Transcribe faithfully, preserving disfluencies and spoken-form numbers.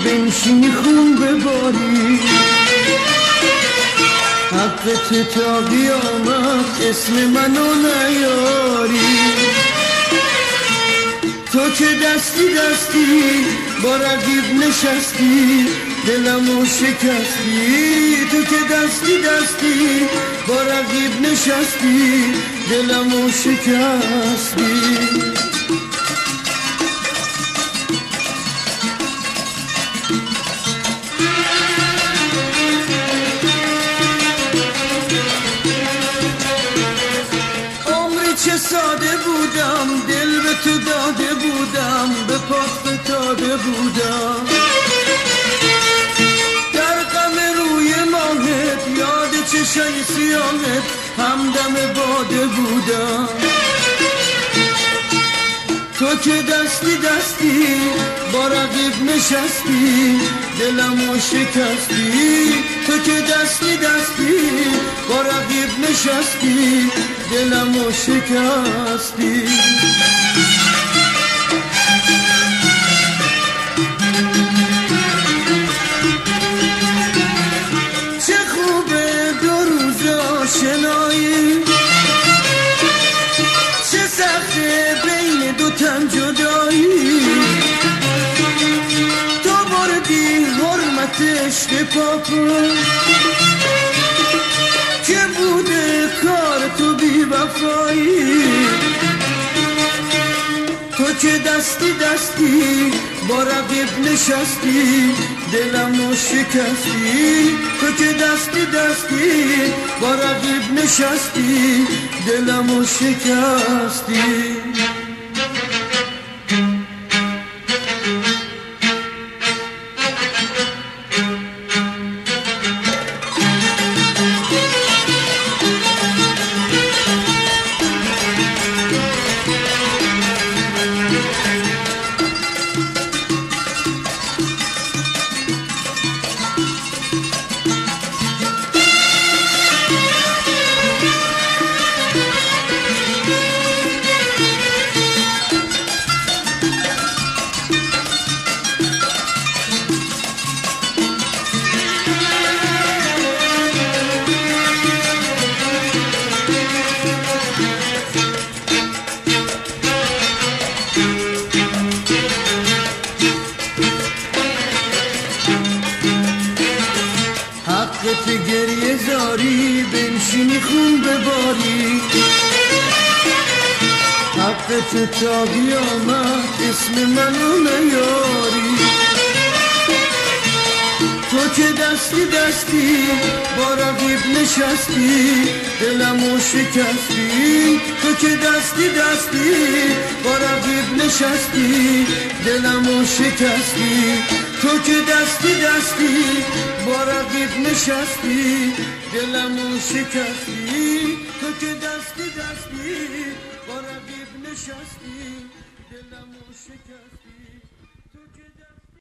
بنشینی خون بباری، حقت تا قیامت اسم منو نیاری. تو که دستی دستی با رقیب نشستی دلمو شکستی، تو که دستی دستی با رقیب نشستی دلمو شکستی. چه ساده بودم دل به تو داده بودم، به پات فتاده بودم، در غم روی ماهت یاد چشای سیاهت همدم باده بودم. تو که دستی دستی با رقیب نشستی دلمو شکستی، تو که دستی دستی با رقیب نشستی دلمو شکستی. چه خوبه دو روز آشنایی، چه سخته بین دو تن جدایی. تو بردی حرمت عشق پاکو که بوده کار تو بی وفایی. تو که دستی دستی با رقیب نشستی دلمو شکستی، تو که دستی دستی با رقیب نشستی دلمو شکستی. حقت گریه زاری بنشینی خون بباری، حقت تا قیامت اسم منو نیاری. تو که دستی دستی با رقیب نشستی دلمو شکستی، تو که دستی دستی با رقیب نشستی دلمو شکستی. تو که دستی دستی با رقیب نشستی دلمو شکستی، تو که دستی دستی با رقیب نشستی دلمو شکستی.